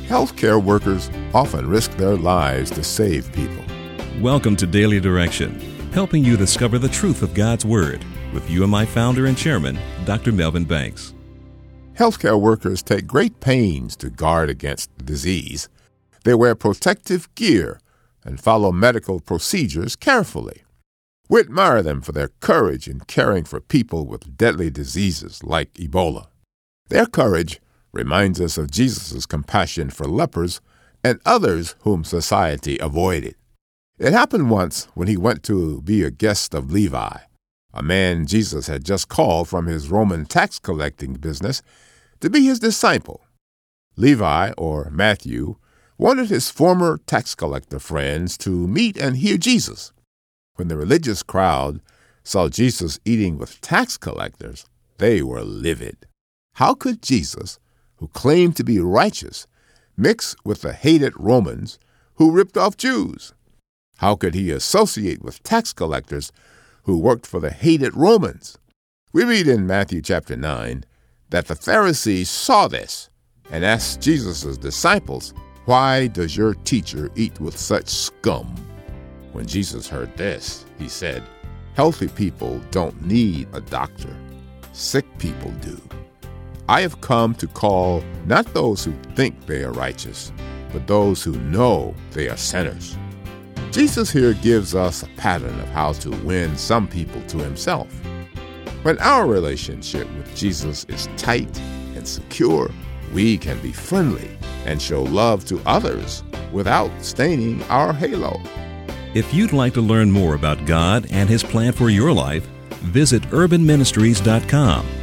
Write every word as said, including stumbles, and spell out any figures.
Healthcare workers often risk their lives to save people. Welcome to Daily Direction, helping you discover the truth of God's Word with U M I founder and chairman, Doctor Melvin Banks. Healthcare workers take great pains to guard against disease. They wear protective gear and follow medical procedures carefully. We admire them for their courage in caring for people with deadly diseases like Ebola. Their courage reminds us of Jesus' compassion for lepers and others whom society avoided. It happened once when he went to be a guest of Levi, a man Jesus had just called from his Roman tax-collecting business to be his disciple. Levi, or Matthew, wanted his former tax collector friends to meet and hear Jesus. When the religious crowd saw Jesus eating with tax collectors, they were livid. How could Jesus, who claimed to be righteous, mix with the hated Romans who ripped off Jews? How could he associate with tax collectors who worked for the hated Romans? We read in Matthew chapter nine that the Pharisees saw this and asked Jesus' disciples, "Why does your teacher eat with such scum?" When Jesus heard this, he said, "Healthy people don't need a doctor. Sick people do. I have come to call not those who think they are righteous, but those who know they are sinners." Jesus here gives us a pattern of how to win some people to himself. When our relationship with Jesus is tight and secure, we can be friendly and show love to others without staining our halo. If you'd like to learn more about God and His plan for your life, visit urban ministries dot com.